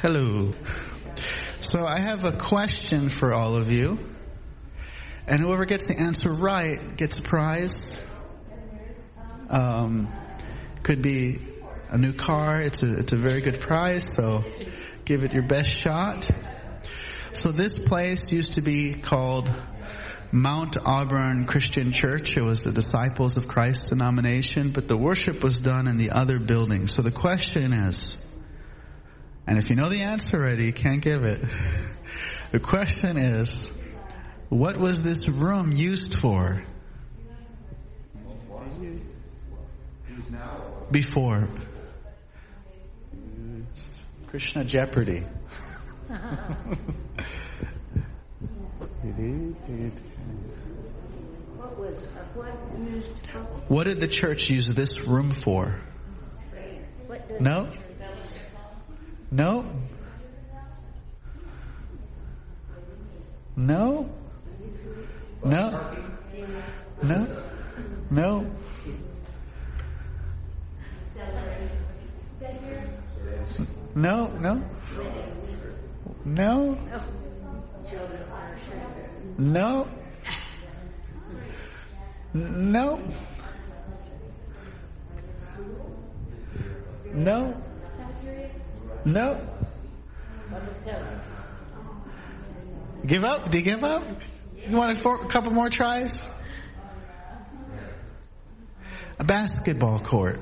Hello. So I have a question for all of you. And whoever gets the answer right gets a prize. Could be a new car. It's a very good prize, so give it your best shot. So this place used to be called Mount Auburn Christian Church. It was the Disciples of Christ denomination, but the worship was done in the other building. So the question is, and if you know the answer already, you can't give it. The question is, what was this room used for? Before. Krishna Jeopardy. What did the church use this room for? No? No? No? No? No? No? No? No? No? No? No? No? No? Give up? Do you give up? You want a couple more tries? A basketball court.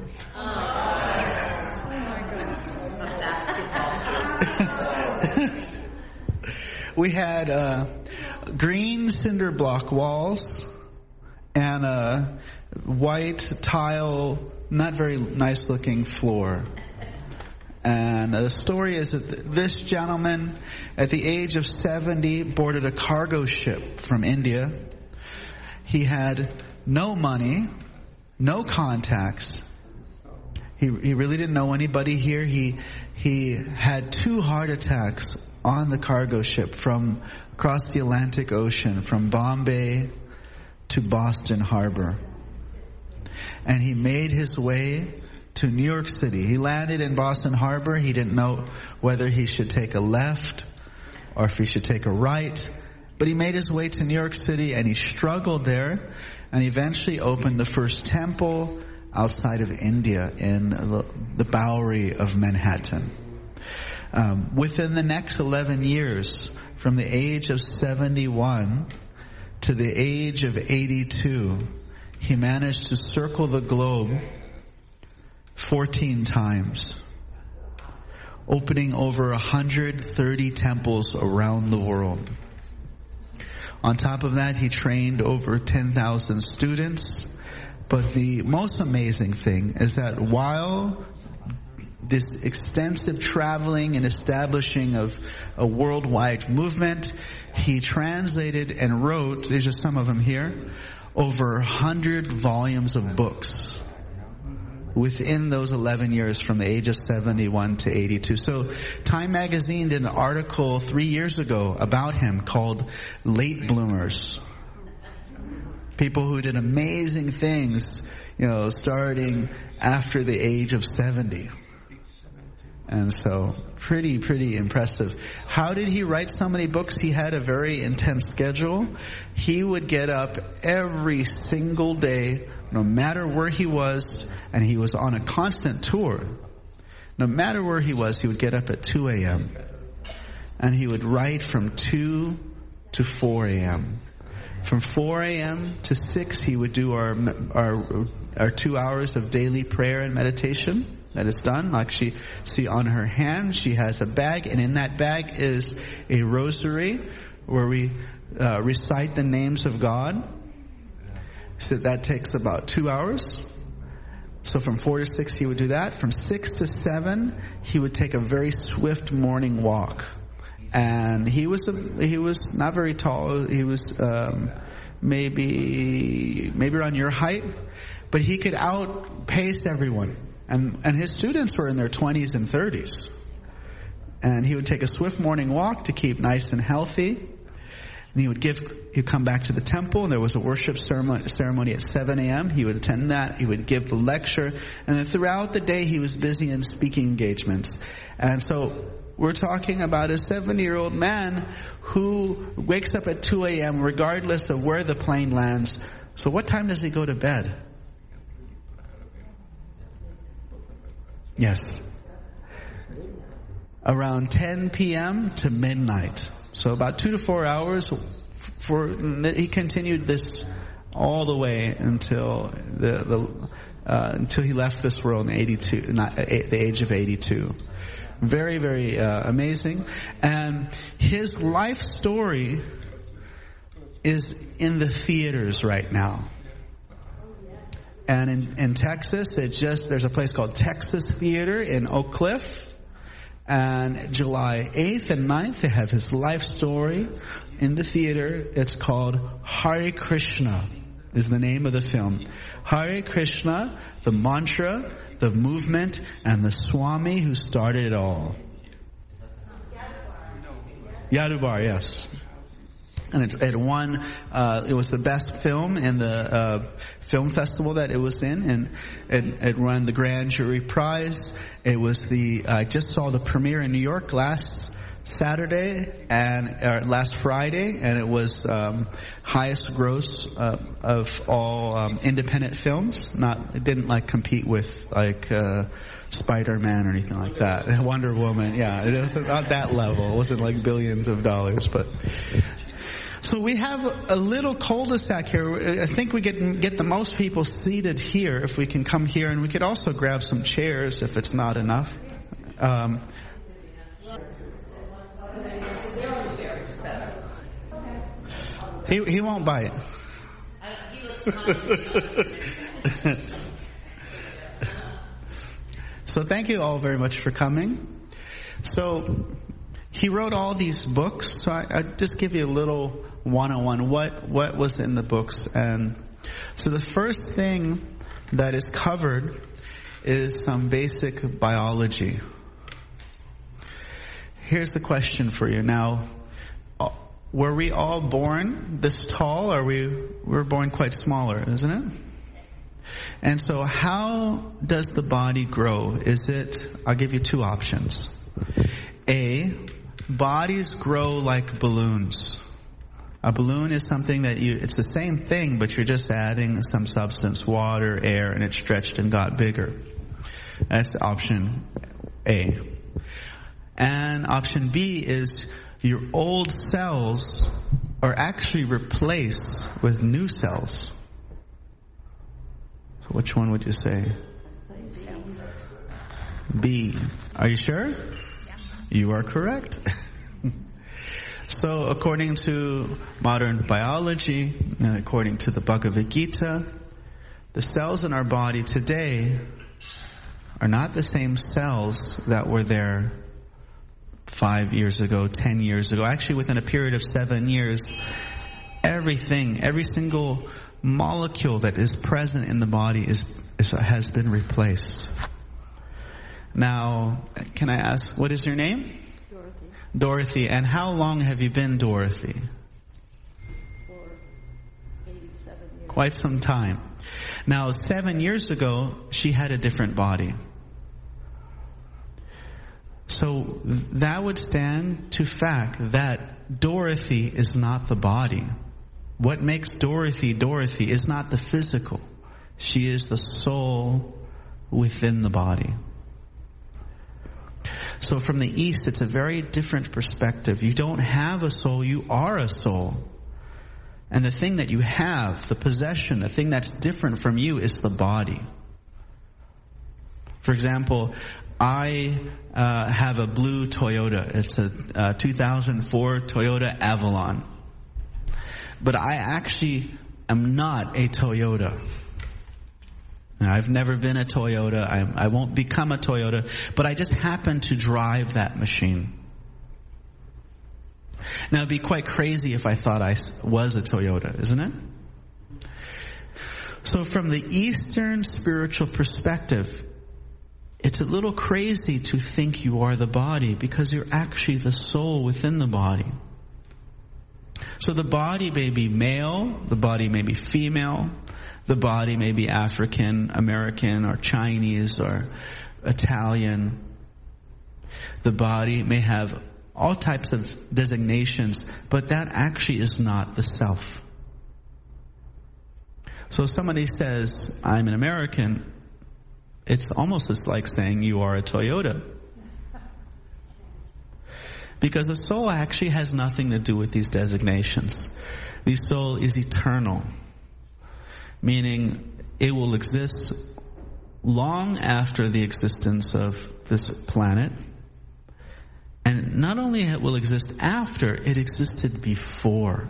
We had green cinder block walls and a white tile, not very nice looking floor. And the story is that this gentleman, at the age of 70, boarded a cargo ship from India. He had no money, no contacts. He really didn't know anybody here. He had 2 heart attacks on the cargo ship from across the Atlantic Ocean, from Bombay to Boston Harbor. And he made his way to New York City. He landed in Boston Harbor. He didn't know whether he should take a left or if he should take a right. But he made his way to New York City and he struggled there and eventually opened the first temple outside of India in the Bowery of Manhattan. Within the next 11 years, from the age of 71 to the age of 82, he managed to circle the globe 14 times, opening over 130 temples around the world. On top of that, he trained over 10,000 students. But the most amazing thing is that while this extensive traveling and establishing of a worldwide movement, he translated and wrote, these are some of them here, over 100 volumes of books within those 11 years from the age of 71 to 82. So Time Magazine did an article 3 years ago about him called Late Bloomers. People who did amazing things, starting after the age of 70. And so, pretty impressive. How did he write so many books? He had a very intense schedule. He would get up every single day, no matter where he was, and he was on a constant tour. No matter where he was, he would get up at 2 a.m. and he would write from 2 to 4 a.m. From 4 a.m. to 6, he would do our 2 hours of daily prayer and meditation. That is done. Like she see on her hand, she has a bag, and in that bag is a rosary where we recite the names of God. So that takes about 2 hours. So from 4 to 6, he would do that. From 6 to 7, he would take a very swift morning walk. And he was not very tall. He was maybe around your height, but he could outpace everyone. And his students were in their 20s and 30s. And he would take a swift morning walk to keep nice and healthy. And he'd come back to the temple, and there was a worship ceremony at 7 a.m. He would attend that. He would give the lecture. And then throughout the day, he was busy in speaking engagements. And so we're talking about a 70-year-old man who wakes up at 2 a.m. regardless of where the plane lands. So what time does he go to bed? Yes. Around 10 p.m. to midnight. So about 2 to 4 hours. He continued this all the way until until he left this world in the age of 82. Very, very amazing. And his life story is in the theaters right now. And in Texas, there's a place called Texas Theater in Oak Cliff. And July 8th and 9th, they have his life story in the theater. It's called Hare Krishna is the name of the film. Hare Krishna, the mantra, the movement, and the Swami who started it all. Yadubar, yes. And it won, it was the best film in the film festival that it was in, and it won the Grand Jury Prize. It was I just saw the premiere in New York last Friday, and it was highest gross of all independent films. It didn't compete with Spider-Man or anything like that. Wonder Woman, yeah, it wasn't at that level. It wasn't like billions of dollars, but. So we have a little cul-de-sac here. I think we get the most people seated here if we can come here, and we could also grab some chairs if it's not enough. He won't bite. So thank you all very much for coming. So he wrote all these books. So I just give you a little 101. What was in the books? And so the first thing that is covered is some basic biology. Here's the question for you. Now, were we all born this tall, or we're born quite smaller, isn't it? And so how does the body grow? I'll give you two options. A, bodies grow like balloons. A balloon is something that it's the same thing, but you're just adding some substance, water, air, and it stretched and got bigger. That's option A. And option B is your old cells are actually replaced with new cells. So which one would you say? B. Are you sure? Yeah. You are correct. So according to modern biology and according to the Bhagavad Gita, the cells in our body today are not the same cells that were there 5 years ago, 10 years ago. Actually, within a period of 7 years, every single molecule that is present in the body has been replaced. Now, can I ask, what is your name? Dorothy. And how long have you been Dorothy? For 87 years. Quite some time. Now, 7 years ago, she had a different body. So that would stand to fact that Dorothy is not the body. What makes Dorothy Dorothy is not the physical. She is the soul within the body. So from the East, it's a very different perspective. You don't have a soul, you are a soul. And the thing that you have, the possession, the thing that's different from you is the body. For example, I have a blue Toyota. It's a 2004 Toyota Avalon. But I actually am not a Toyota. Now, I've never been a Toyota. I won't become a Toyota. But I just happen to drive that machine. Now, it'd be quite crazy if I thought I was a Toyota, isn't it? So from the Eastern spiritual perspective, it's a little crazy to think you are the body because you're actually the soul within the body. So the body may be male, the body may be female, the body may be African, American, or Chinese, or Italian. The body may have all types of designations, but that actually is not the self. So if somebody says, I'm an American, it's almost just like saying you are a Toyota. Because the soul actually has nothing to do with these designations. The soul is eternal, meaning it will exist long after the existence of this planet. And not only it will exist after, it existed before.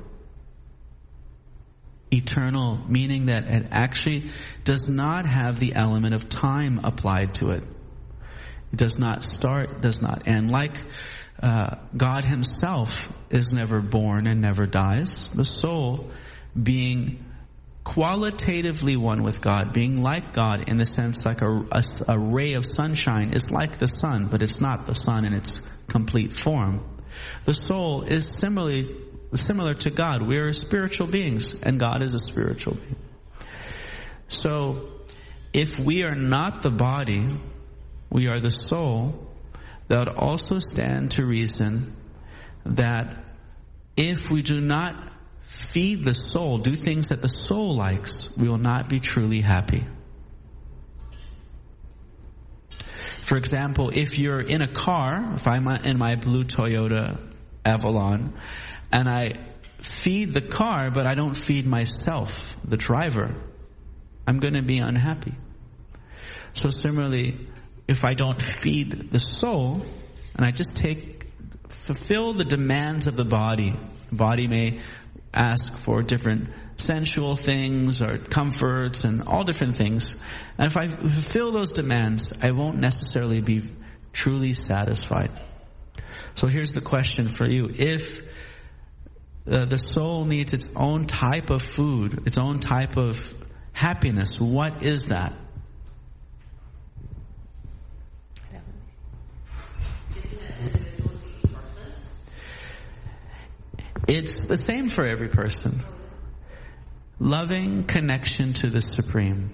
Eternal, meaning that it actually does not have the element of time applied to it. It does not start, does not end. Like God himself is never born and never dies. The soul, being qualitatively one with God, being like God in the sense like a ray of sunshine is like the sun, but it's not the sun in its complete form. The soul is similar to God. We are spiritual beings, and God is a spiritual being. So, if we are not the body, we are the soul, that would also stand to reason that if we do not feed the soul, do things that the soul likes, we will not be truly happy. For example, if you're in a car, if I'm in my blue Toyota Avalon, and I feed the car, but I don't feed myself, the driver, I'm going to be unhappy. So similarly, if I don't feed the soul, and I just fulfill the demands of the body may ask for different sensual things or comforts and all different things. And if I fulfill those demands, I won't necessarily be truly satisfied. So here's the question for you. If the soul needs its own type of food, its own type of happiness, what is that? It's the same for every person. Loving connection to the Supreme.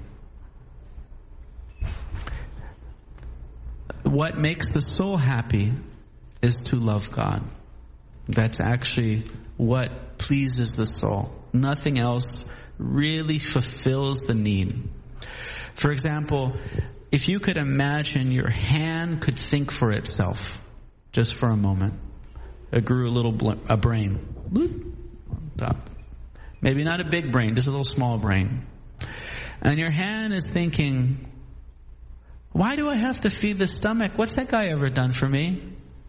What makes the soul happy is to love God. That's actually what pleases the soul. Nothing else really fulfills the need. For example, if you could imagine your hand could think for itself, just for a moment. It grew a brain. Maybe not a big brain, just a little small brain. And your hand is thinking, why do I have to feed the stomach? What's that guy ever done for me?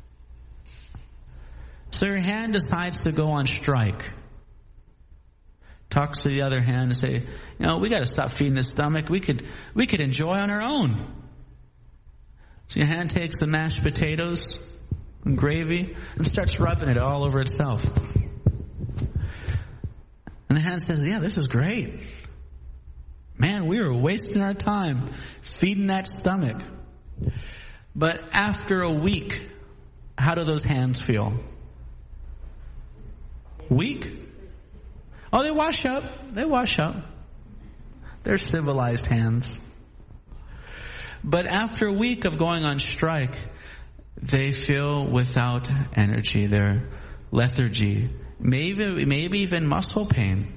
So your hand decides to go on strike. Talks to the other hand and say, we got to stop feeding the stomach. We could enjoy on our own. So your hand takes the mashed potatoes and gravy and starts rubbing it all over itself. And the hand says, yeah, this is great. Man, we were wasting our time feeding that stomach. But after a week, how do those hands feel? Weak? Oh, they wash up. They're civilized hands. But after a week of going on strike, they feel without energy. They're lethargy. Maybe even muscle pain.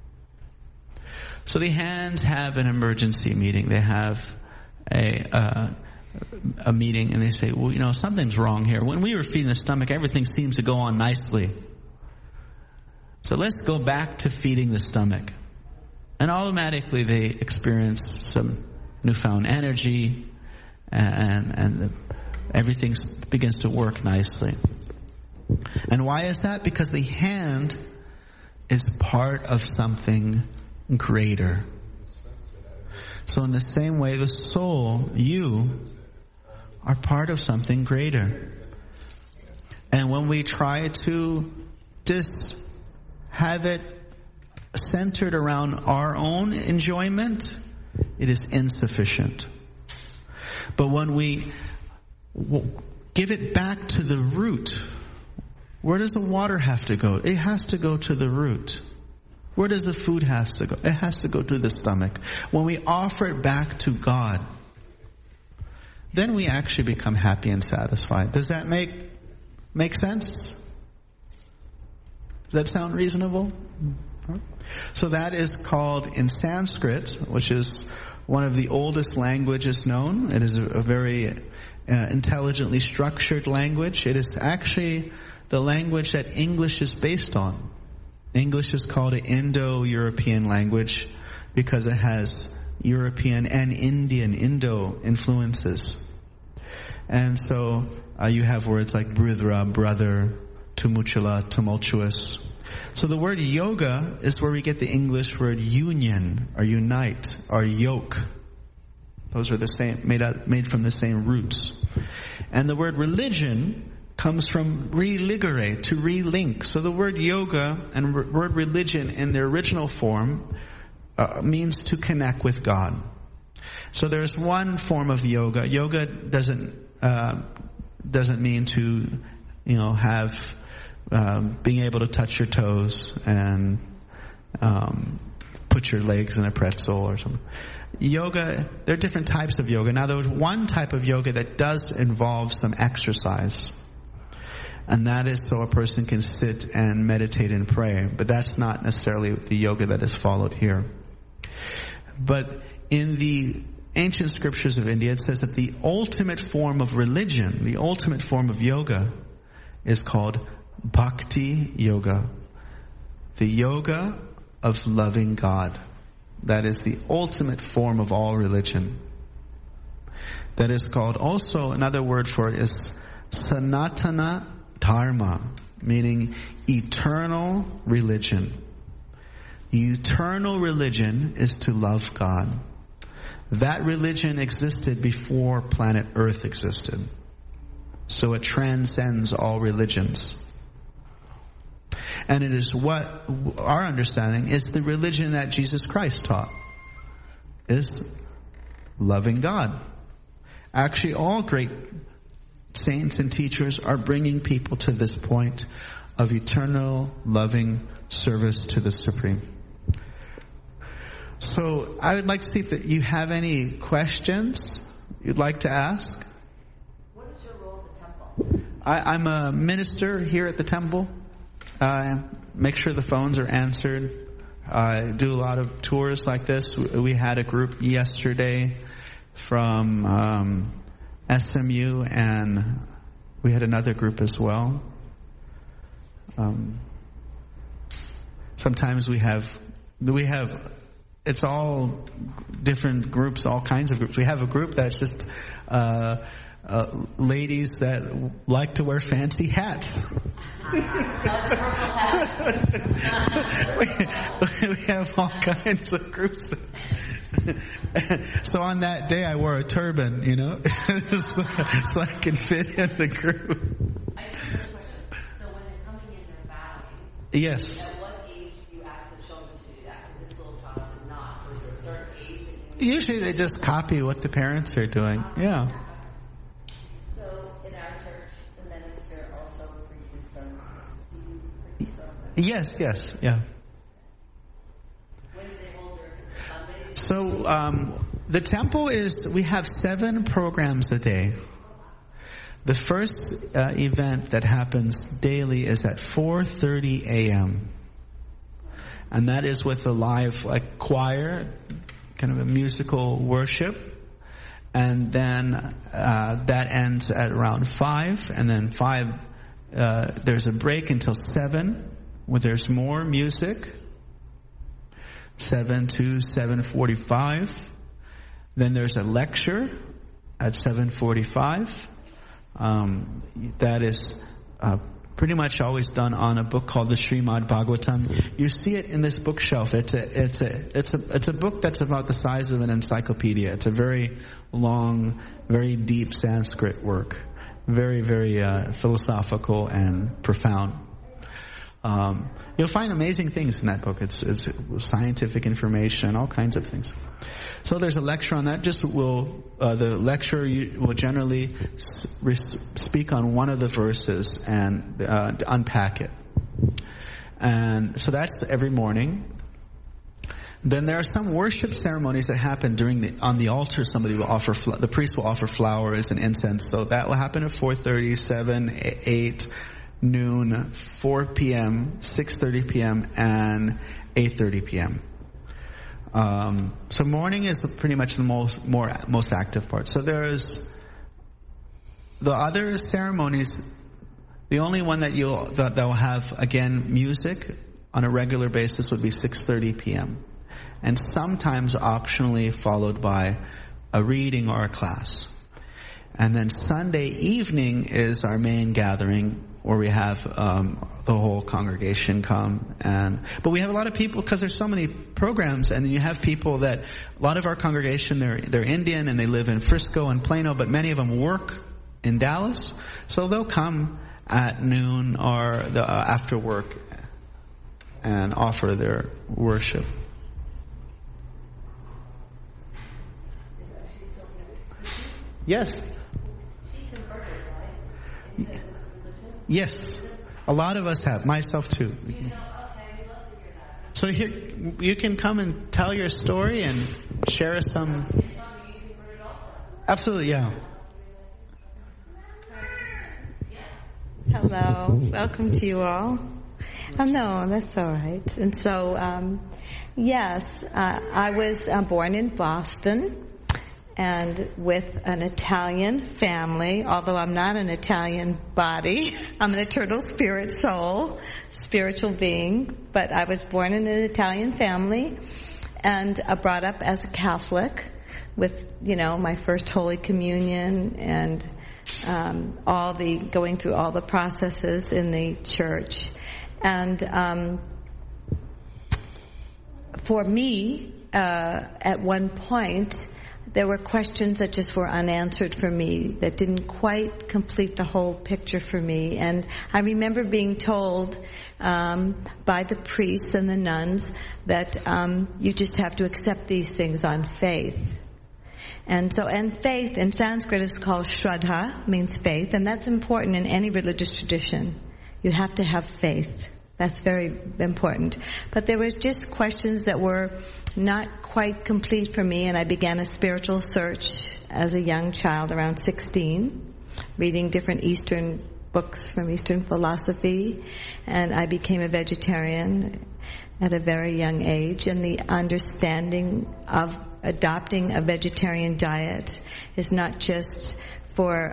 So the hands have an emergency meeting. They have a meeting and they say, well, something's wrong here. When we were feeding the stomach, everything seems to go on nicely. So let's go back to feeding the stomach. And automatically they experience some newfound energy and everything begins to work nicely. And why is that? Because the hand is part of something greater. So in the same way, the soul, you, are part of something greater. And when we try to have it centered around our own enjoyment, it is insufficient. But when we give it back to the root, where does the water have to go? It has to go to the root. Where does the food have to go? It has to go to the stomach. When we offer it back to God, then we actually become happy and satisfied. Does that make sense? Does that sound reasonable? So that is called in Sanskrit, which is one of the oldest languages known. It is a very intelligently structured language. It is actually the language that English is based on. English is called an Indo-European language because it has European and Indian, Indo influences. And so you have words like brudra, brother, tumultula, tumultuous. So the word yoga is where we get the English word union, or unite, or yoke. Those are the same, made from the same roots. And the word religion comes from religere, to relink. So the word yoga and word religion in their original form means to connect with God. So there's one form of yoga. Yoga doesn't mean to, have being able to touch your toes and put your legs in a pretzel or something. Yoga, there are different types of yoga. Now there's one type of yoga that does involve some exercise. And that is so a person can sit and meditate and pray. But that's not necessarily the yoga that is followed here. But in the ancient scriptures of India, it says that the ultimate form of religion, the ultimate form of yoga, is called Bhakti Yoga. The yoga of loving God. That is the ultimate form of all religion. That is called, also another word for it is Sanatana Dharma, meaning eternal religion. Eternal religion is to love God. That religion existed before planet Earth existed. So it transcends all religions. And it is what our understanding is the religion that Jesus Christ taught, is loving God. Actually, all great saints and teachers are bringing people to this point of eternal loving service to the Supreme. So I would like to see if you have any questions you'd like to ask. What is your role at the temple? I'm a minister here at the temple. Make sure the phones are answered. I do a lot of tours like this. We had a group yesterday from SMU, and we had another group as well. Sometimes we have, it's all different groups, all kinds of groups. We have a group that's just ladies that like to wear fancy hats. We have all kinds of groups. So on that day I wore a turban, so I can fit in the group. I have a question. So when they're coming in their bowing, yes. at what age do you ask the children to do that? Because this little child did not. So is there a certain age that you Usually they just copy what the parents are doing. Yeah. So in our church, the minister also preaches sermons. Do you preach sermons? Yes, yeah. when do they hold their Sundays? So the temple we have 7 programs a day. The first event that happens daily is at 4:30 a.m. And that is with a live choir, kind of a musical worship. And then that ends at around 5. And then 5, there's a break until 7, where there's more music. 7 to 7:45. Then there's a lecture at 7:45. That is pretty much always done on a book called the Srimad Bhagavatam. You see it in this bookshelf. It's a book that's about the size of an encyclopedia. It's a very long, very deep Sanskrit work. Very, very philosophical and profound. You'll find amazing things in that book. It's scientific information, all kinds of things. So there's a lecture on that. The lecturer will generally speak on one of the verses and unpack it. And so that's every morning. Then there are some worship ceremonies that happen on the altar. Somebody will offer, the priest will offer flowers and incense. So that will happen at 4:30, 7, 8, noon, 4 p.m., 6:30 p.m., and 8:30 p.m. So morning is pretty much the most active part. So there's the other ceremonies. The only one that will have, again, music on a regular basis would be 6:30 p.m. and sometimes optionally followed by a reading or a class. And then Sunday evening is our main gathering where we have the whole congregation come. But we have a lot of people because there's so many programs, and then you have people that, a lot of our congregation, they're Indian and they live in Frisco and Plano, but many of them work in Dallas. So they'll come at noon or after work and offer their worship. Yes. Yes. A lot of us have. Myself too. So here, you can come and tell your story and share some. Absolutely, yeah. Hello. Welcome to you all. Oh, no, that's all right. And so, yes, I was born in Boston and with an Italian family, although I'm not an Italian body. I'm an eternal spirit soul, spiritual being, but I was born in an Italian family and brought up as a Catholic with, my first Holy Communion and going through all the processes in the church. And for me, at one point, there were questions that just were unanswered for me, that didn't quite complete the whole picture for me. And I remember being told by the priests and the nuns that you just have to accept these things on faith. And faith in Sanskrit is called Shraddha, means faith, and that's important in any religious tradition. You have to have faith. That's very important. But there was just questions that were not quite complete for me, and I began a spiritual search as a young child, around 16, reading different Eastern books from Eastern philosophy, and I became a vegetarian at a very young age, and the understanding of adopting a vegetarian diet is not just for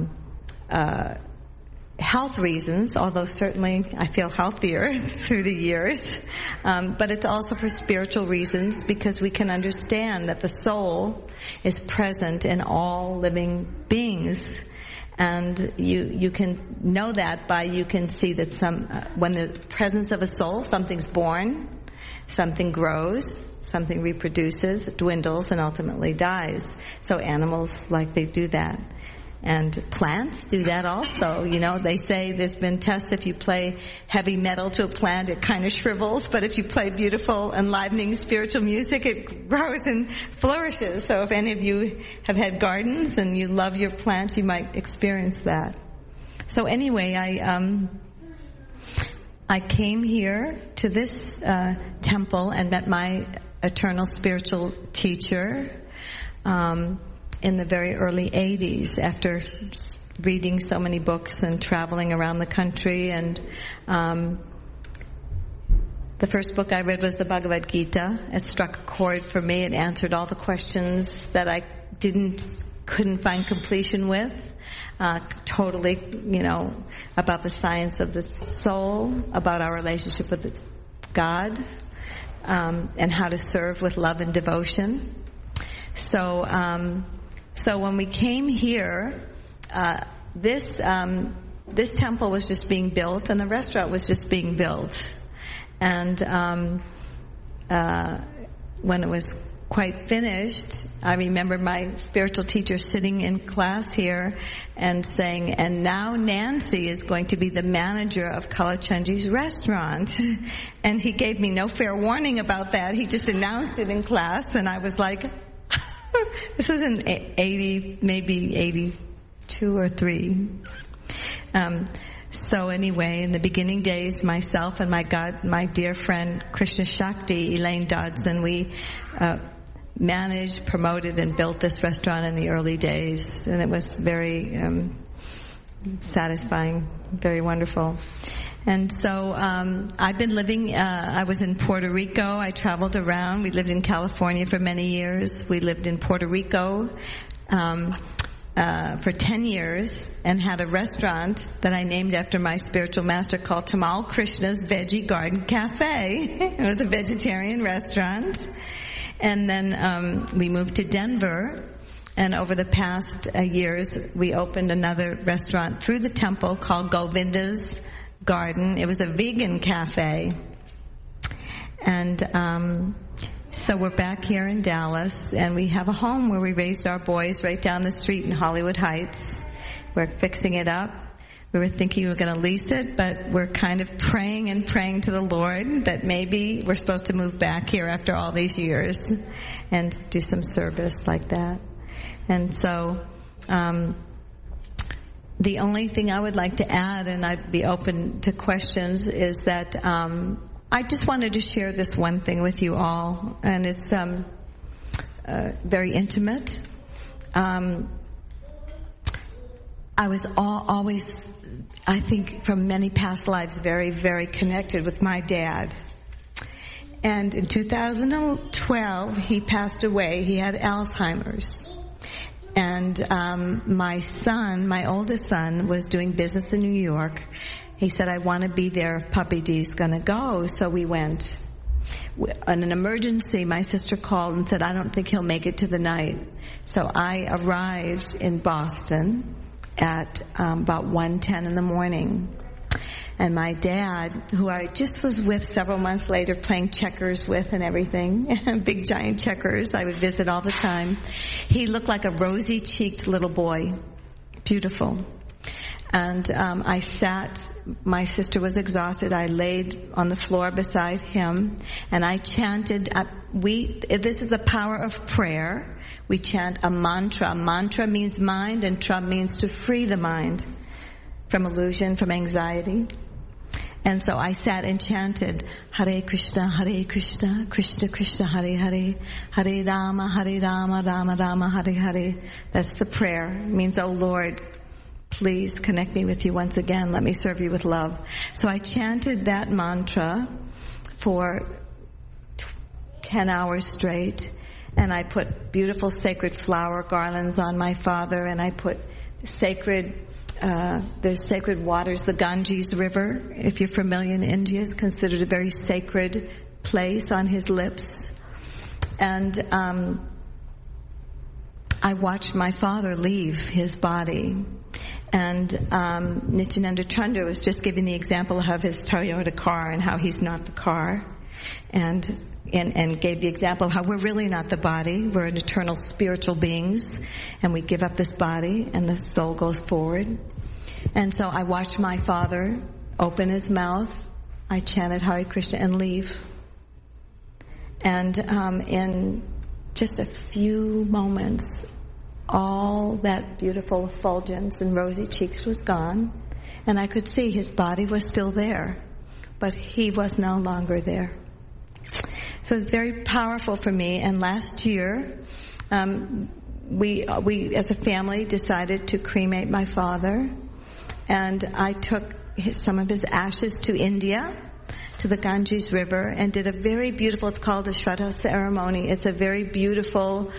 health reasons, although certainly I feel healthier through the years, but it's also for spiritual reasons, because we can understand that the soul is present in all living beings. And you can know that you can see that when the presence of a soul, something's born, something grows, something reproduces, dwindles, and ultimately dies. So animals, they do that. And plants do that also. They say there's been tests, if you play heavy metal to a plant, it kind of shrivels, but if you play beautiful, enlivening spiritual music, it grows and flourishes. So if any of you have had gardens and you love your plants, you might experience that. So anyway, I came here to this temple and met my eternal spiritual teacher in the very early 80s, after reading so many books and traveling around the country. And the first book I read was the Bhagavad Gita. It struck a chord for me. It answered all the questions that I couldn't find completion with. Totally, about the science of the soul, about our relationship with God, and how to serve with love and devotion. So when we came here, this temple was just being built, and the restaurant was just being built. And when it was quite finished, I remember my spiritual teacher sitting in class here and saying, "And now Nancy is going to be the manager of Kalachandji's restaurant." And he gave me no fair warning about that. He just announced it in class, and I was like, this was in 80, maybe 82 or 3. So anyway, in the beginning days, myself and my dear friend Krishna Shakti, Elaine Dodson, we managed, promoted, and built this restaurant in the early days, and it was very satisfying, very wonderful. And so I've been living, I was in Puerto Rico. I traveled around. We lived in California for many years. We lived in Puerto Rico for 10 years and had a restaurant that I named after my spiritual master called Tamal Krishna's Veggie Garden Cafe. It was a vegetarian restaurant. And then we moved to Denver. And over the past years, we opened another restaurant through the temple called Govinda's Garden. It was a vegan cafe. And so we're back here in Dallas, and we have a home where we raised our boys right down the street in Hollywood Heights. We're fixing it up. We were thinking we were going to lease it, but we're kind of praying to the Lord that maybe we're supposed to move back here after all these years and do some service like that. And so the only thing I would like to add, and I'd be open to questions, is that I just wanted to share this one thing with you all, and it's very intimate. I was always, I think, from many past lives, very, very connected with my dad. And in 2012, he passed away. He had Alzheimer's. And my son, my oldest son, was doing business in New York. He said, I want to be there if Puppy D's going to go. So we went. In an emergency, my sister called and said, I don't think he'll make it to the night. So I arrived in Boston at about 1:10 in the morning. And my dad, who I just was with several months later playing checkers with and everything, big giant checkers, I would visit all the time. He looked like a rosy-cheeked little boy. Beautiful. And I sat, my sister was exhausted, I laid on the floor beside him, and I chanted, this is the power of prayer. We chant a mantra. Mantra means mind, and tra means to free the mind from illusion, from anxiety. And so I sat and chanted, Hare Krishna, Krishna Krishna, Hare Hare, Hare Rama, Rama Rama, Hare Hare. That's the prayer. It means, oh Lord, please connect me with you once again. Let me serve you with love. So I chanted that mantra for 10 hours straight. And I put beautiful sacred flower garlands on my father, and I put there's sacred waters. The Ganges River, if you're familiar in India, is considered a very sacred place on his lips. And I watched my father leave his body. And Nityananda Chandra was just giving the example of his Toyota car and how he's not the car. And gave the example how we're really not the body. We're an eternal spiritual beings, and we give up this body, and the soul goes forward. And so I watched my father open his mouth. I chanted Hare Krishna and leave. And in just a few moments, all that beautiful effulgence and rosy cheeks was gone, and I could see his body was still there, but he was no longer there. So it's very powerful for me. And last year, we as a family decided to cremate my father, and I took some of his ashes to India, to the Ganges River, and did a very beautiful, it's called the Shraddha ceremony. It's a very beautiful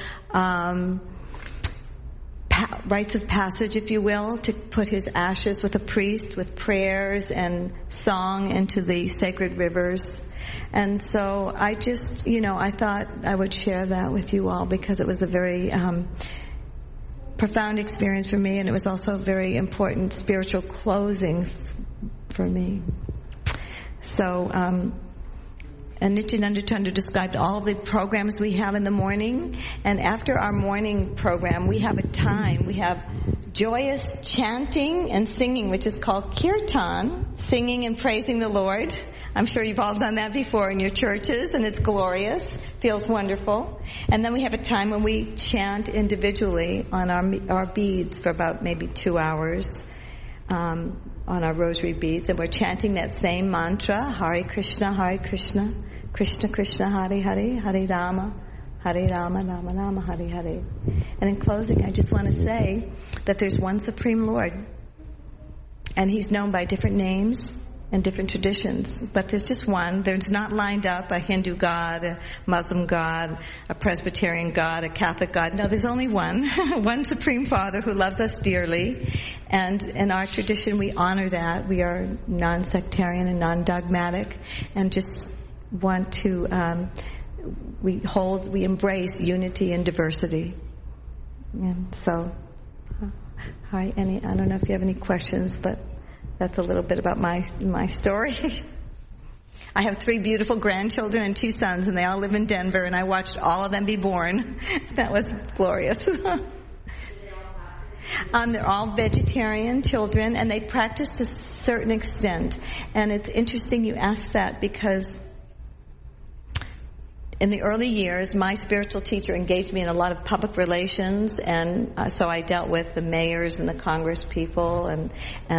rites of passage, if you will, to put his ashes with a priest, with prayers and song into the sacred rivers. And so I just, I thought I would share that with you all, because it was a very profound experience for me, and it was also a very important spiritual closing for me. So, and Nityananda Chandra described all the programs we have in the morning. And after our morning program, we have a time. We have joyous chanting and singing, which is called kirtan, singing and praising the Lord. I'm sure you've all done that before in your churches, and it's glorious. Feels wonderful. And then we have a time when we chant individually on our beads for about maybe 2 hours. on our rosary beads, and we're chanting that same mantra, Hare Krishna, Krishna Krishna, Hare Hare, Hare Rama, Rama Rama, Hare Hare. And in closing, I just want to say that there's one Supreme Lord, and He's known by different names and different traditions, but there's just one. There's not lined up a Hindu God, a Muslim God, a Presbyterian God, a Catholic God. No, there's only one, one Supreme Father who loves us dearly, and in our tradition we honor that. We are non-sectarian and non-dogmatic, and just want to, we embrace unity and diversity. And so, I don't know if you have any questions, but that's a little bit about my story. I have 3 beautiful grandchildren and 2 sons, and they all live in Denver, and I watched all of them be born. That was glorious. They're all vegetarian children, and they practice to a certain extent. And it's interesting you ask that, because in the early years, my spiritual teacher engaged me in a lot of public relations, and so I dealt with the mayors and the Congress people and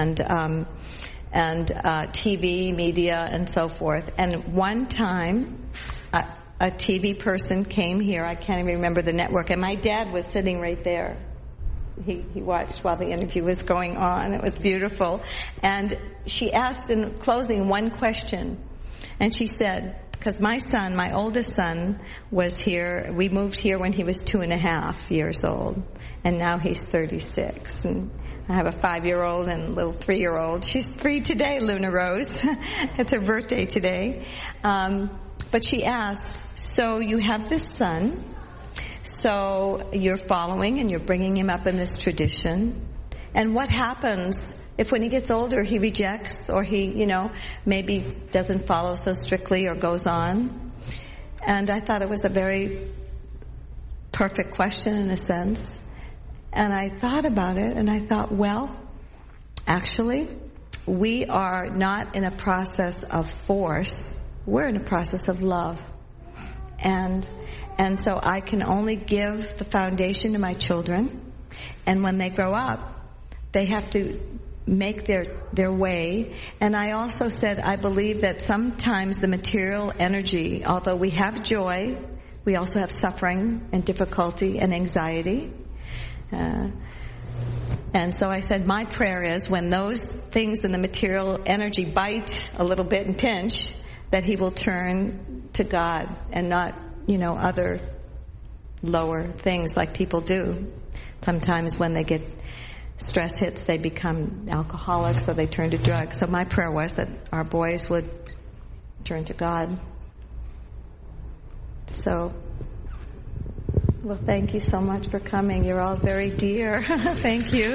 TV, media, and so forth. And one time, a TV person came here. I can't even remember the network, and my dad was sitting right there. He watched while the interview was going on. It was beautiful. And she asked in closing one question, and she said, because my oldest son was here. We moved here when he was 2.5 years old, and now he's 36. And I have a 5-year-old and a little 3-year-old. She's 3 today, Luna Rose. It's her birthday today. But she asked, so you have this son, so you're following and you're bringing him up in this tradition, and what happens if when he gets older he rejects, or he, maybe doesn't follow so strictly or goes on? And I thought it was a very perfect question in a sense. And I thought about it, and I thought, well, actually, we are not in a process of force. We're in a process of love. And so I can only give the foundation to my children, and when they grow up, they have to make their way. And I also said, I believe that sometimes the material energy, although we have joy, we also have suffering and difficulty and anxiety. And so I said, my prayer is when those things in the material energy bite a little bit and pinch, that he will turn to God and not, other lower things like people do. Sometimes when they get stress hits, they become alcoholics or they turn to drugs. So my prayer was that our boys would turn to God. So, well, thank you so much for coming. You're all very dear. Thank you.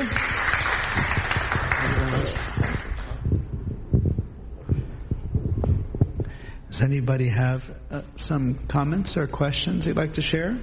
Does anybody have some comments or questions you'd like to share?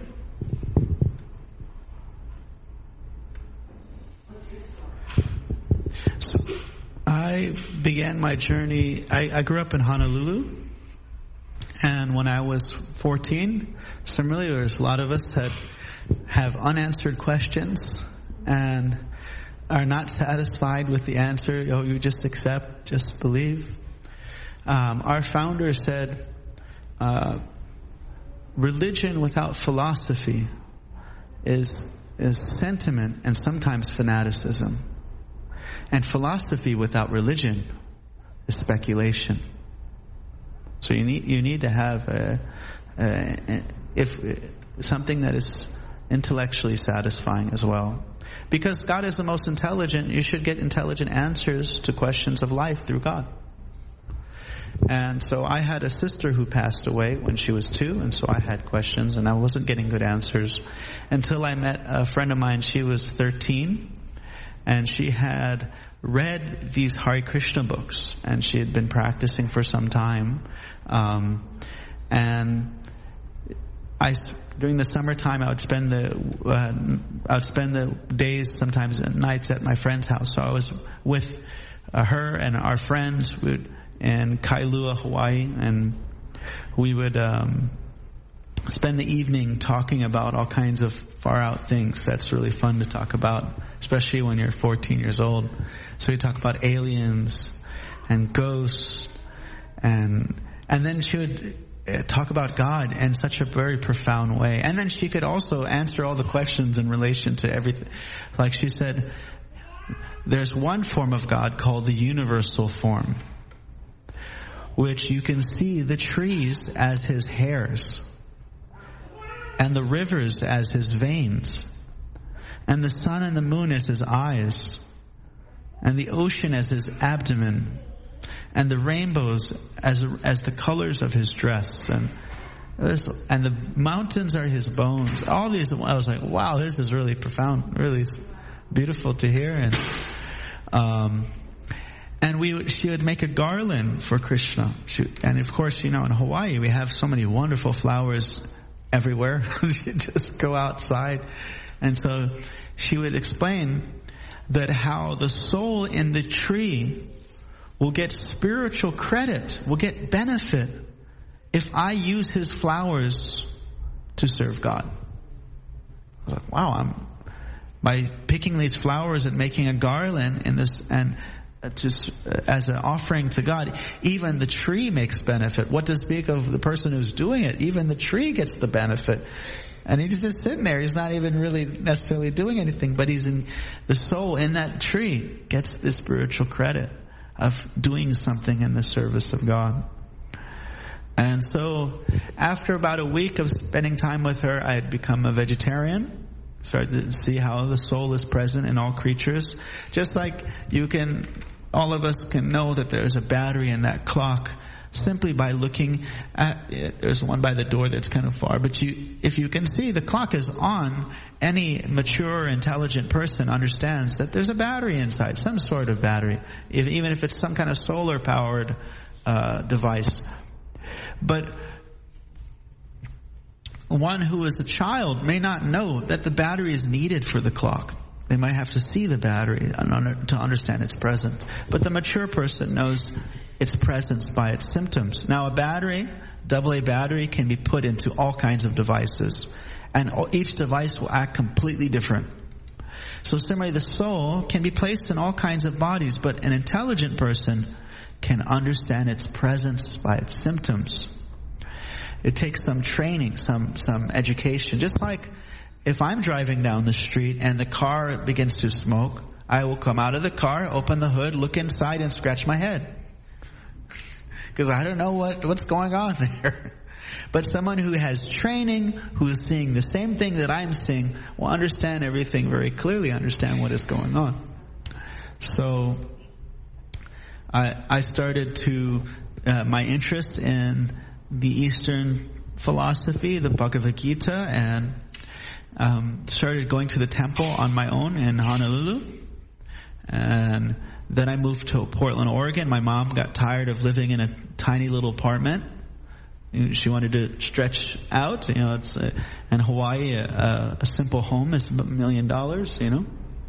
So I began my journey, I grew up in Honolulu, and when I was 14, similarly, there's a lot of us that have unanswered questions and are not satisfied with the answer. You just accept, just believe. Our founder said, religion without philosophy is sentiment and sometimes fanaticism. And philosophy without religion is speculation. So you need to have something that is intellectually satisfying as well. Because God is the most intelligent, you should get intelligent answers to questions of life through God. And so I had a sister who passed away when she was 2, and so I had questions and I wasn't getting good answers until I met a friend of mine. She was 13 and she had read these Hare Krishna books and she had been practicing for some time. And during the summertime I would spend the days, sometimes nights at my friend's house. So I was with her and our friends in Kailua, Hawaii, and we would spend the evening talking about all kinds of far out things. That's really fun to talk about especially when you're 14 years old. So he'd talk about aliens and ghosts, and then she would talk about God in such a very profound way. And then she could also answer all the questions in relation to everything. Like she said, there's one form of God called the universal form, which you can see the trees as his hairs, and the rivers as his veins, and the sun and the moon as his eyes, and the ocean as his abdomen, and the rainbows as the colors of his dress, and the mountains are his bones. All these, I was like, wow, this is really profound, really beautiful to hear. And she would make a garland for Krishna. And of course, in Hawaii we have so many wonderful flowers everywhere. You just go outside. And so she would explain that how the soul in the tree will get spiritual credit, will get benefit if I use his flowers to serve God. I was like, wow, by picking these flowers and making a garland in this, and just as an offering to God, even the tree makes benefit. What to speak of the person who's doing it? Even the tree gets the benefit. And he's just sitting there. He's not even really necessarily doing anything, but the soul in that tree gets the spiritual credit of doing something in the service of God. And so after about a week of spending time with her, I had become a vegetarian. Started to see how the soul is present in all creatures. Just like all of us can know that there's a battery in that clock simply by looking at it. There's one by the door that's kind of far, but if you can see the clock is on, any mature, intelligent person understands that there's a battery inside, some sort of battery, even if it's some kind of solar powered device. But one who is a child may not know that the battery is needed for the clock. They might have to see the battery to understand its presence. But the mature person knows its presence by its symptoms. Now, a battery, AA battery, can be put into all kinds of devices, and each device will act completely different. So similarly, the soul can be placed in all kinds of bodies, but an intelligent person can understand its presence by its symptoms. It takes some training, some education. Just like if I'm driving down the street and the car begins to smoke, I will come out of the car, open the hood, look inside, and scratch my head. Because I don't know what's going on there. But someone who has training, who is seeing the same thing that I'm seeing, will understand everything very clearly, understand what is going on. So I started my interest in the Eastern philosophy, the Bhagavad Gita, and started going to the temple on my own in Honolulu. And then I moved to Portland, Oregon. My mom got tired of living in a tiny little apartment. She wanted to stretch out. It's in Hawaii, a simple home is $1 million.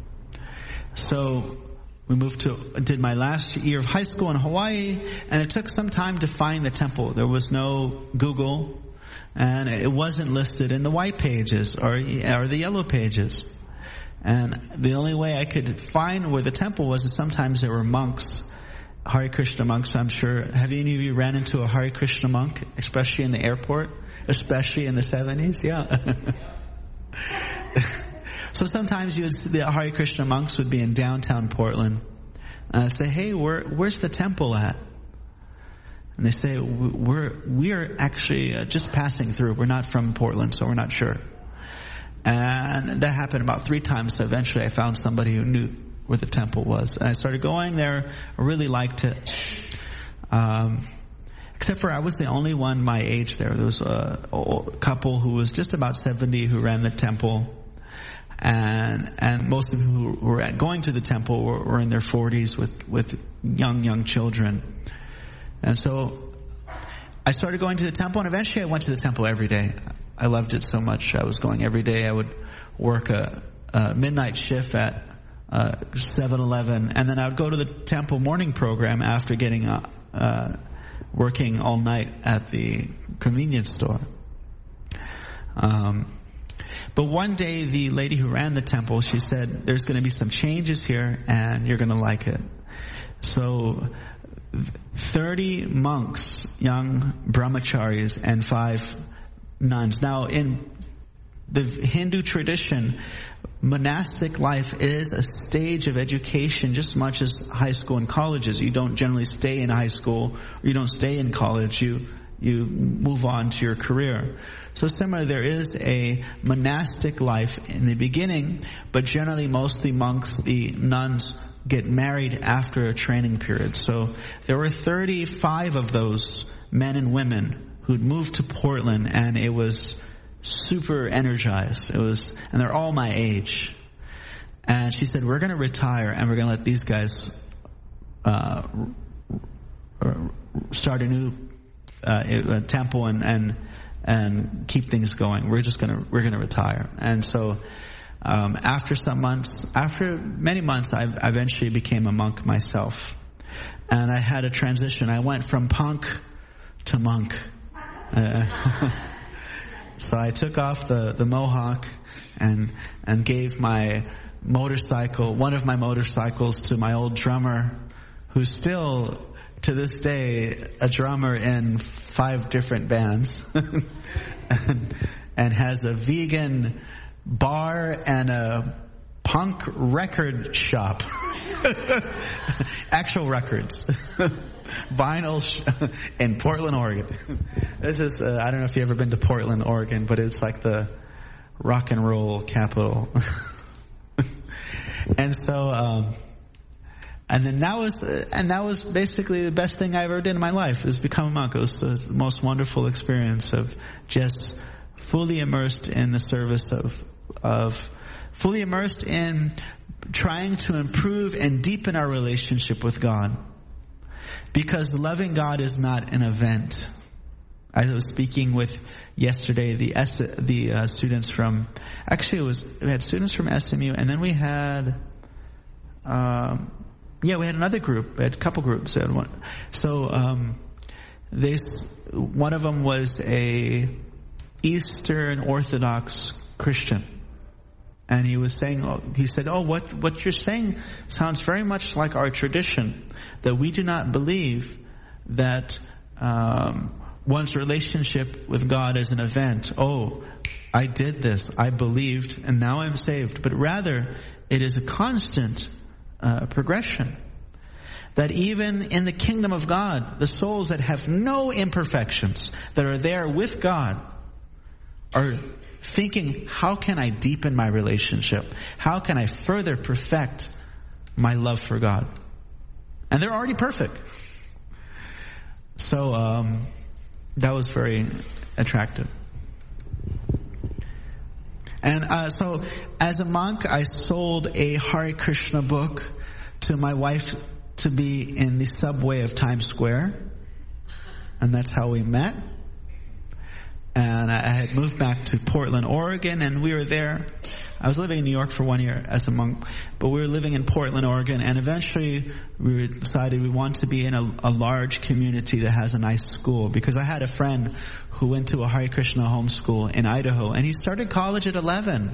So we did my last year of high school in Hawaii, and it took some time to find the temple. There was no Google, and it wasn't listed in the white pages or the yellow pages. And the only way I could find where the temple was is sometimes there were monks, Hare Krishna monks, I'm sure. Have any of you ran into a Hare Krishna monk, especially in the airport, especially in the 70s? Yeah. So sometimes you would see the Hare Krishna monks would be in downtown Portland. And I'd say, hey, where's the temple at? And they say, we are actually just passing through. We're not from Portland, so we're not sure. And that happened about 3 times. So eventually I found somebody who knew where the temple was. And I started going there. I really liked it. Except for I was the only one my age there. There was a couple who was just about 70 who ran the temple. And most of them who were going to the temple were in their 40s with young children. And so I started going to the temple, and eventually I went to the temple every day. I loved it so much. I was going every day. I would work a midnight shift at 7-Eleven, and then I would go to the temple morning program after getting working all night at the convenience store. But one day, the lady who ran the temple, she said, there's going to be some changes here, and you're going to like it. So 30 monks, young brahmacharis, and 5 nuns. Now, in the Hindu tradition, monastic life is a stage of education just as much as high school and colleges. You don't generally stay in high school, or you don't stay in college. You move on to your career. So similar, there is a monastic life in the beginning, but generally mostly monks, the nuns, get married after a training period. So there were 35 of those men and women who'd moved to Portland, and it was super energized. And they're all my age. And she said, we're going to retire, and we're going to let these guys start a new temple and keep things going. We're going to retire. And so after many months, I eventually became a monk myself. And I had a transition. I went from punk to monk. So I took off the mohawk and gave my motorcycle, one of my motorcycles, to my old drummer, who's still, to this day, a drummer in 5 different bands, and has a vegan bar and a punk record shop. Actual records. Vinyl in Portland, Oregon. This is, I don't know if you've ever been to Portland, Oregon, but it's like the rock and roll capital. And so, and that was basically the best thing I ever did in my life, is become a monk. It was the most wonderful experience of just fully immersed in the service of fully immersed in trying to improve and deepen our relationship with God. Because loving God is not an event. I was speaking with yesterday the students from, actually we had students from SMU, and then we had we had another group. We had a couple groups. So one of them was a Eastern Orthodox Christian. And he said, what you're saying sounds very much like our tradition, that we do not believe that one's relationship with God is an event. Oh, I did this, I believed, and now I'm saved. But rather, it is a constant progression. That even in the kingdom of God, the souls that have no imperfections, that are there with God, are thinking, how can I deepen my relationship? How can I further perfect my love for God? And they're already perfect. So that was very attractive. And so as a monk, I sold a Hare Krishna book to my wife to be in the subway of Times Square. And that's how we met. And I had moved back to Portland, Oregon, and we were there. I was living in New York for 1 year as a monk, but we were living in Portland, Oregon, and eventually we decided we want to be in a large community that has a nice school, because I had a friend who went to a Hare Krishna homeschool in Idaho, and he started college at 11.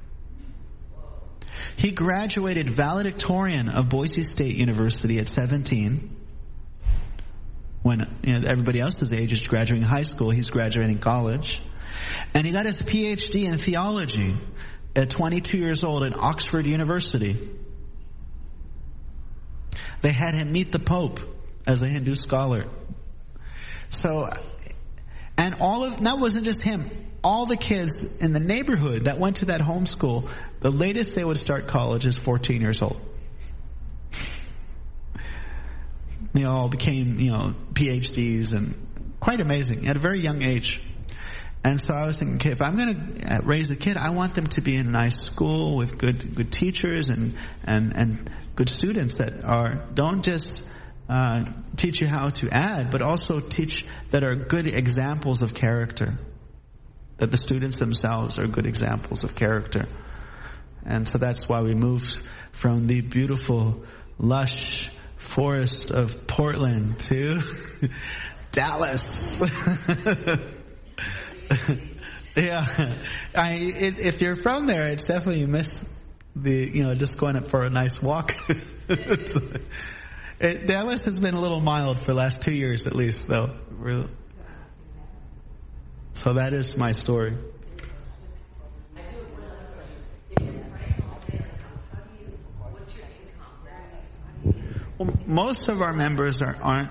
He graduated valedictorian of Boise State University at 17. When everybody else's age is graduating high school, he's graduating college. And he got his PhD in theology at 22 years old at Oxford University. They had him meet the Pope as a Hindu scholar. So, and that wasn't just him. All the kids in the neighborhood that went to that homeschool, the latest they would start college is 14 years old. They all became, PhDs, and quite amazing at a very young age. And so I was thinking, okay, if I'm going to raise a kid, I want them to be in a nice school with good teachers and good students that don't just teach you how to add, but also teach that are good examples of character. That the students themselves are good examples of character. And so that's why we moved from the beautiful, lush forest of Portland to Dallas. Yeah. If you're from there, it's definitely, you miss just going up for a nice walk. Dallas has been a little mild for the last 2 years at least, though. So that is my story. Well, most of our members they're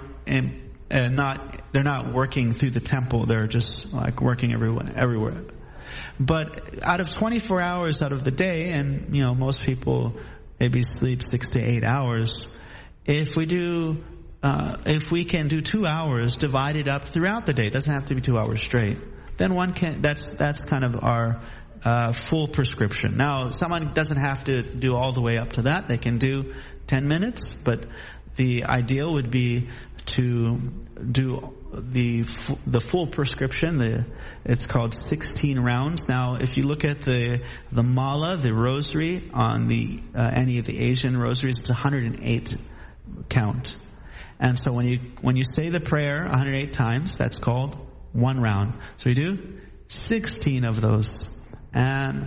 not working through the temple. They're just like working everywhere. But out of 24 hours out of the day, and most people maybe sleep 6 to 8 hours. If we can do 2 hours divided up throughout the day, it doesn't have to be 2 hours straight. Then that's kind of our full prescription. Now, someone doesn't have to do all the way up to that. They can do 10 minutes, but the ideal would be to do the full prescription. It's called 16 rounds. Now, if you look at the mala, the rosary on any of the Asian rosaries, it's 108 count. And so when you say the prayer 108 times, that's called 1 round. So you do 16 of those. And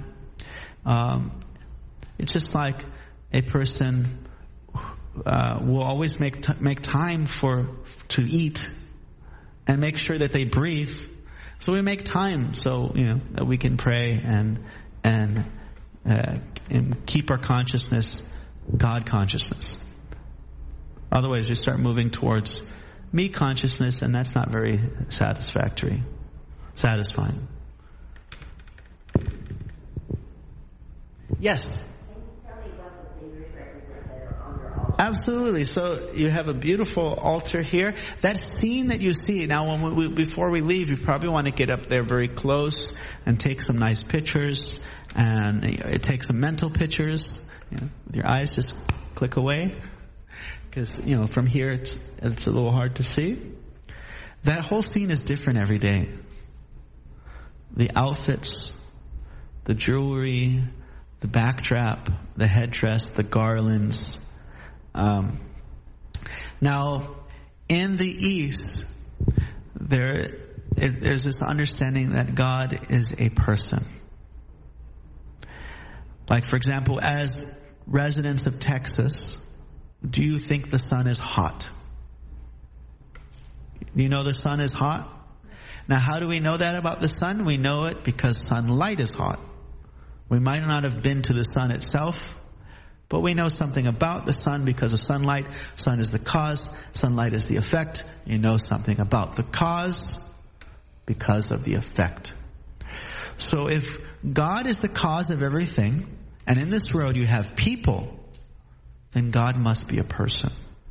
it's just like a person will always make time to eat and make sure that they breathe. So we make time so that we can pray and keep our consciousness God consciousness. Otherwise, you start moving towards me consciousness, and that's not very satisfying. Yes. Absolutely. So you have a beautiful altar here. That scene that you see now, before we leave, you probably want to get up there very close and take some nice pictures, and take some mental pictures. With your eyes just click away, because from here it's a little hard to see. That whole scene is different every day. The outfits, the jewelry, the backdrop, the headdress, the garlands. Now, in the East, there's this understanding that God is a person. Like, for example, as residents of Texas, do you think the sun is hot? Do you know the sun is hot? Now, how do we know that about the sun? We know it because sunlight is hot. We might not have been to the sun itself, but we know something about the sun because of sunlight. Sun is the cause. Sunlight is the effect. You know something about the cause because of the effect. So if God is the cause of everything, and in this world you have people, then God must be a person.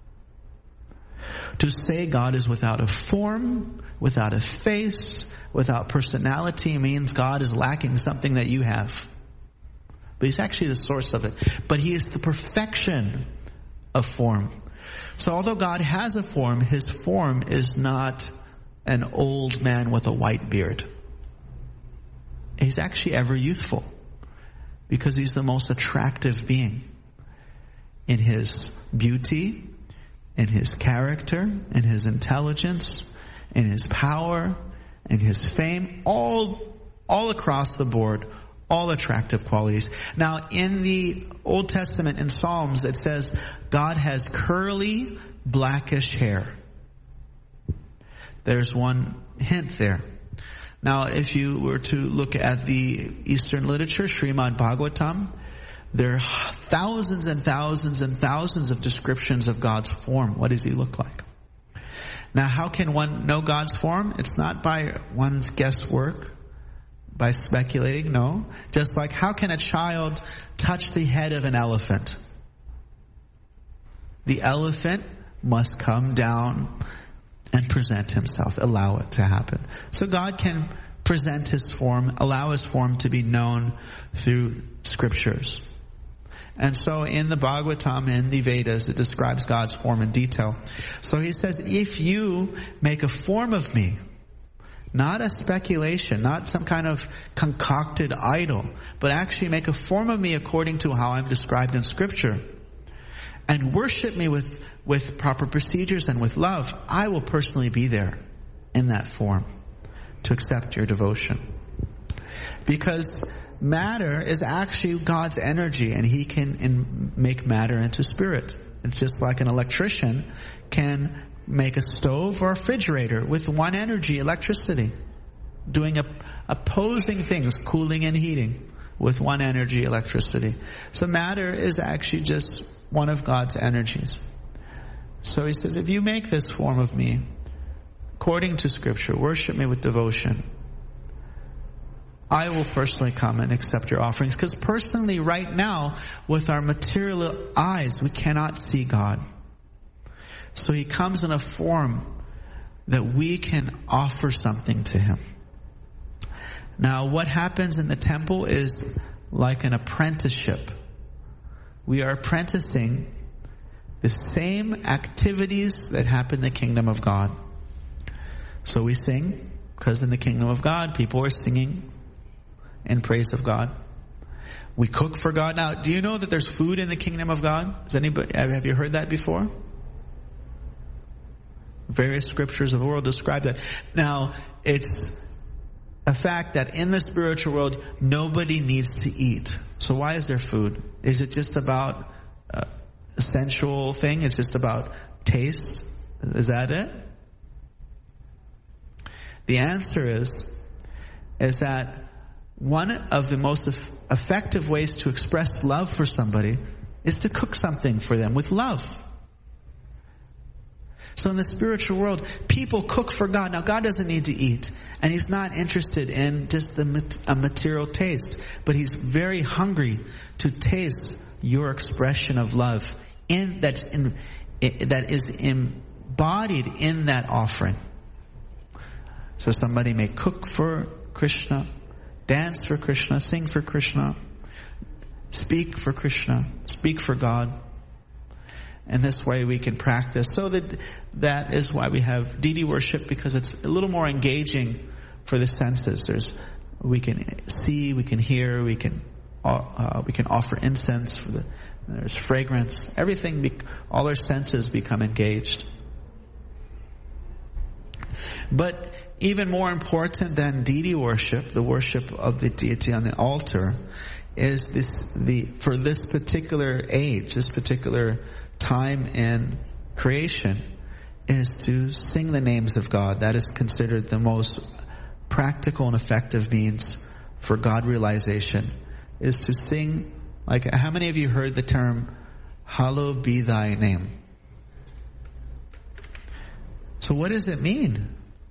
To say God is without a form, without a face, without personality means God is lacking something that you have. But he's actually the source of it. But he is the perfection of form. So although God has a form, his form is not an old man with a white beard. He's actually ever youthful, because he's the most attractive being in his beauty, in his character, in his intelligence, in his power, in his fame, all across the board. All attractive qualities. Now, in the Old Testament, in Psalms, it says God has curly, blackish hair. There's one hint there. Now, if you were to look at the Eastern literature, Srimad Bhagavatam, there are thousands and thousands and thousands of descriptions of God's form. What does he look like? Now, how can one know God's form? It's not by one's guesswork, by speculating, no. Just like, how can a child touch the head of an elephant? The elephant must come down and present himself, allow it to happen. So God can present his form, allow his form to be known through scriptures. And so in the Bhagavatam, in the Vedas, it describes God's form in detail. So he says, if you make a form of me, not a speculation, not some kind of concocted idol, but actually make a form of me according to how I'm described in Scripture, and worship me with proper procedures and with love, I will personally be there in that form to accept your devotion. Because matter is actually God's energy, and He can make matter into spirit. It's just like an electrician can make a stove or a refrigerator with one energy, electricity, doing opposing things, cooling and heating, with one energy, electricity. So matter is actually just one of God's energies. So He says, if you make this form of me, according to Scripture, worship me with devotion, I will personally come and accept your offerings. Because personally, right now, with our material eyes, we cannot see God. So He comes in a form that we can offer something to Him. Now, what happens in the temple is like an apprenticeship. We are apprenticing the same activities that happen in the kingdom of God. So we sing, because in the kingdom of God, people are singing in praise of God. We cook for God. Now, do you know that there's food in the kingdom of God? Have you heard that before? Various scriptures of the world describe that. Now, it's a fact that in the spiritual world, nobody needs to eat. So why is there food? Is it just about a sensual thing? It's just about taste? Is that it? The answer is that one of the most effective ways to express love for somebody is to cook something for them with love. So in the spiritual world, people cook for God. Now, God doesn't need to eat, and He's not interested in just a material taste, but He's very hungry to taste your expression of love that is embodied in that offering. So somebody may cook for Krishna, dance for Krishna, sing for Krishna, speak for Krishna, speak for God. And this way we can practice. So that is why we have deity worship, because it's a little more engaging for the senses. We can see, we can hear, we can offer incense there's fragrance. Everything, all our senses become engaged. But even more important than deity worship, the worship of the deity on the altar, is for this particular age, this particular time in creation, is to sing the names of God. That is considered the most practical and effective means for God realization, is to sing. Like, how many of you heard the term, hallowed be thy name? So what does it mean?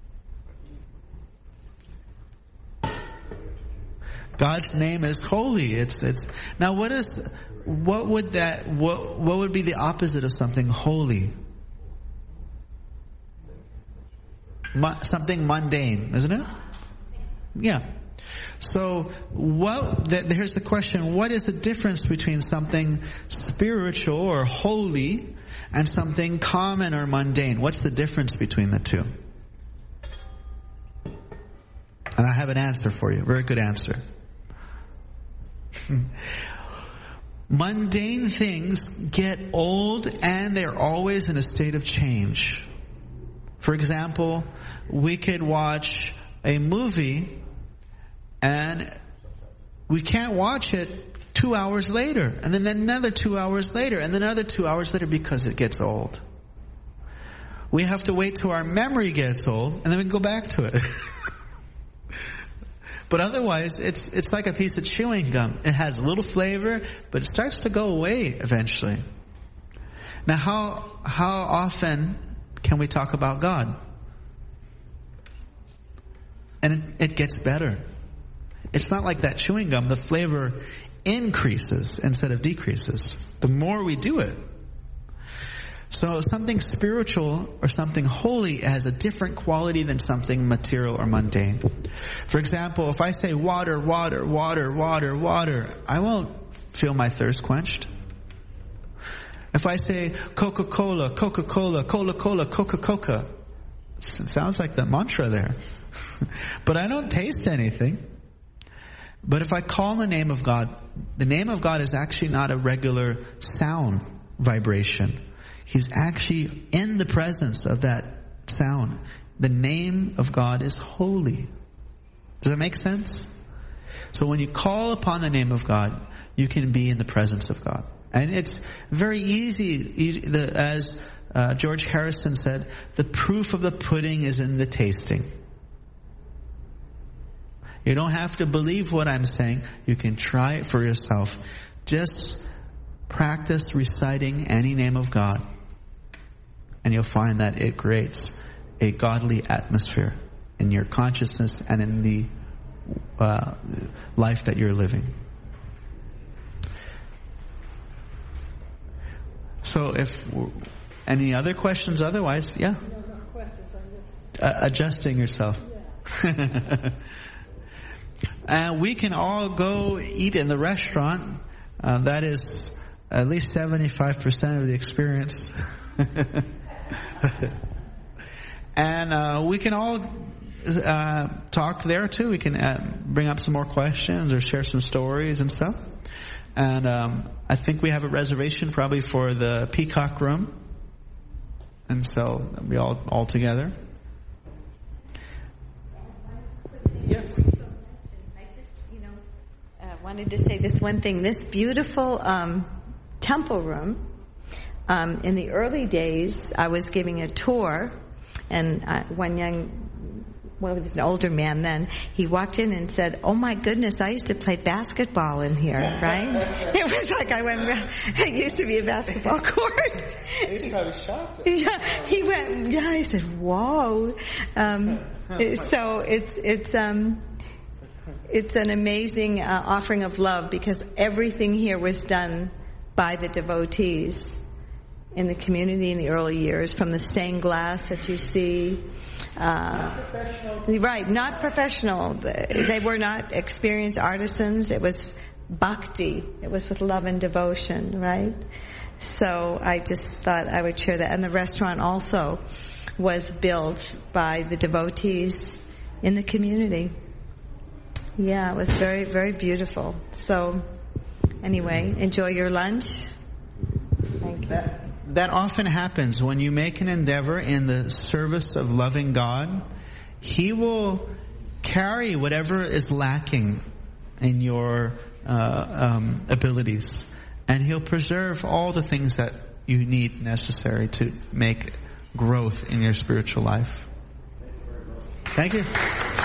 God's name is holy. Now what would be the opposite of something holy? Something mundane, isn't it? Yeah. So here's the question: what is the difference between something spiritual or holy and something common or mundane? What's the difference between the two? And I have an answer for you. Very good answer. Mundane things get old, and they're always in a state of change. For example, we could watch a movie and we can't watch it 2 hours later, and then another 2 hours later, and then another 2 hours later, because it gets old. We have to wait till our memory gets old, and then we can go back to it. But otherwise, it's like a piece of chewing gum. It has a little flavor, but it starts to go away eventually. Now, how often can we talk about God? And it gets better. It's not like that chewing gum. The flavor increases instead of decreases the more we do it. So something spiritual or something holy has a different quality than something material or mundane. For example, if I say water, water, water, water, water, I won't feel my thirst quenched. If I say Coca-Cola, Coca-Cola, Cola-Cola, Coca-Cola, it sounds like the mantra there. But I don't taste anything. But if I call the name of God, the name of God is actually not a regular sound vibration. He's actually in the presence of that sound. The name of God is holy. Does that make sense? So when you call upon the name of God, you can be in the presence of God. And it's very easy, as George Harrison said, the proof of the pudding is in the tasting. You don't have to believe what I'm saying. You can try it for yourself. Just practice reciting any name of God, and you'll find that it creates a godly atmosphere in your consciousness and in the life that you're living. So if any other questions otherwise, yeah? No questions. I'm just adjusting yourself. Yeah. And we can all go eat in the restaurant. That is at least 75% of the experience. And we can all talk there too. We can bring up some more questions or share some stories and stuff. And I think we have a reservation probably for the Peacock Room. And so we'll be all together. Yes. Wanted to say this one thing. This beautiful temple room, in the early days, I was giving a tour, and he was an older man then, he walked in and said, "Oh my goodness, I used to play basketball in here," right? It was like it used to be a basketball court. He's probably shocked. Yeah, he went, yeah, I said, whoa. So it's an amazing offering of love, because everything here was done by the devotees in the community in the early years, from the stained glass that you see. Not professional. Right, not professional. They were not experienced artisans. It was bhakti. It was with love and devotion, right? So I just thought I would share that. And the restaurant also was built by the devotees in the community. Yeah, it was very, very beautiful. So, anyway, enjoy your lunch. Thank you. That often happens when you make an endeavor in the service of loving God. He will carry whatever is lacking in your abilities, and He'll preserve all the things that you need necessary to make growth in your spiritual life. Thank you.